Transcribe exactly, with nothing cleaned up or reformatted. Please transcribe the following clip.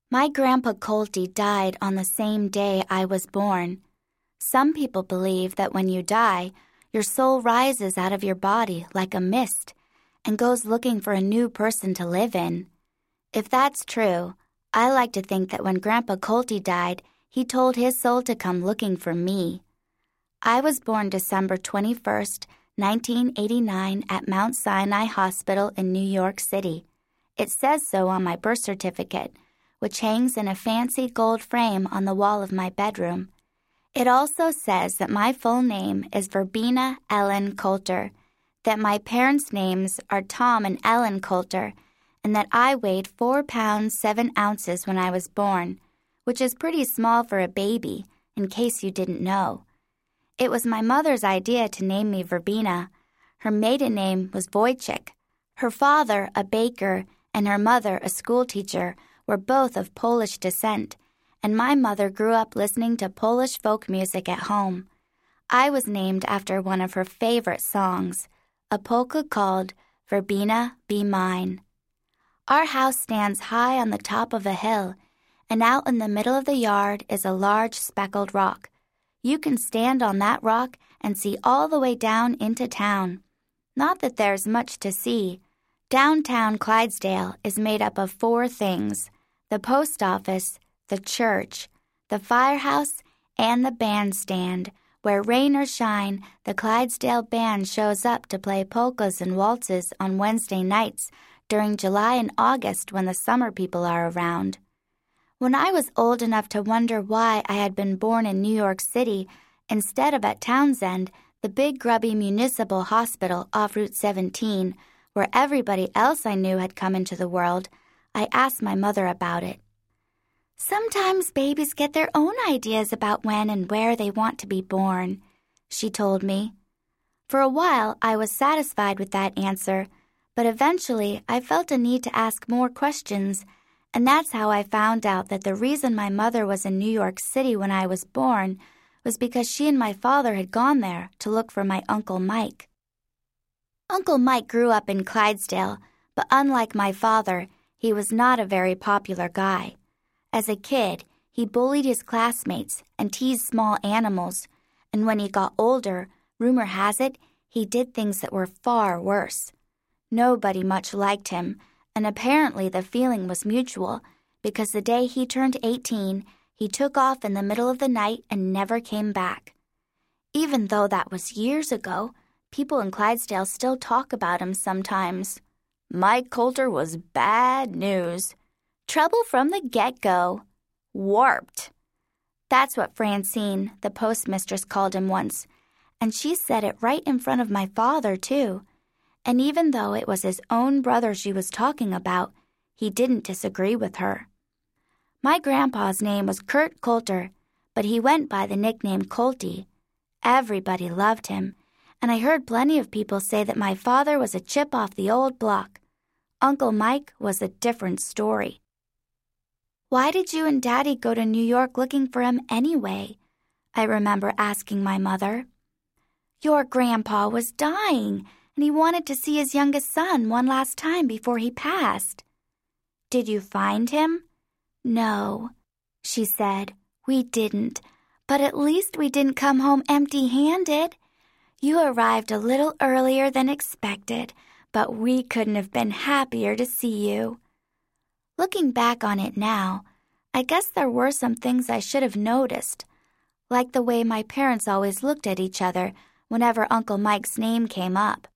My Grandpa Colty died on the same day I was born. Some people believe that when you die, your soul rises out of your body like a mist and goes looking for a new person to live in. If that's true, I like to think that when Grandpa Colty died, he told his soul to come looking for me. I was born December twenty-first, nineteen eighty-nine at Mount Sinai Hospital in New York City. It says so on my birth certificate, which hangs in a fancy gold frame on the wall of my bedroom. It also says that my full name is Verbena Ellen Coulter, that my parents' names are Tom and Ellen Coulter, and that I weighed four pounds seven ounces when I was born, which is pretty small for a baby, in case you didn't know. It was my mother's idea to name me Verbena. Her maiden name was Wojciech. Her father, a baker, and her mother, a schoolteacher, were both of Polish descent, and my mother grew up listening to Polish folk music at home. I was named after one of her favorite songs, a polka called Verbena, Be Mine. Our house stands high on the top of a hill, and out in the middle of the yard is a large speckled rock. You can stand on that rock and see all the way down into town. Not that there's much to see. Downtown Clydesdale is made up of four things: the post office, the church, the firehouse, and the bandstand, where rain or shine, the Clydesdale band shows up to play polkas and waltzes on Wednesday nights during July and August when the summer people are around. When I was old enough to wonder why I had been born in New York City instead of at Townsend, the big grubby municipal hospital off Route seventeen, where everybody else I knew had come into the world, I asked my mother about it. Sometimes babies get their own ideas about when and where they want to be born, she told me. For a while, I was satisfied with that answer, but eventually I felt a need to ask more questions, and that's how I found out that the reason my mother was in New York City when I was born was because she and my father had gone there to look for my Uncle Mike. Uncle Mike grew up in Clydesdale, but unlike my father, he was not a very popular guy. As a kid, he bullied his classmates and teased small animals, and when he got older, rumor has it, he did things that were far worse. Nobody much liked him, and apparently the feeling was mutual, because the day he turned eighteen, he took off in the middle of the night and never came back. Even though that was years ago, people in Clydesdale still talk about him sometimes. Mike Coulter was bad news. Trouble from the get-go. Warped. That's what Francine, the postmistress, called him once, and she said it right in front of my father, too. And even though it was his own brother she was talking about, he didn't disagree with her. My grandpa's name was Kurt Coulter, but he went by the nickname Colty. Everybody loved him, and I heard plenty of people say that my father was a chip off the old block. Uncle Mike was a different story. Why did you and Daddy go to New York looking for him anyway? I remember asking my mother. Your grandpa was dying, and he wanted to see his youngest son one last time before he passed. Did you find him? No, she said. We didn't, but at least we didn't come home empty-handed. You arrived a little earlier than expected, but we couldn't have been happier to see you. Looking back on it now, I guess there were some things I should have noticed, like the way my parents always looked at each other whenever Uncle Mike's name came up.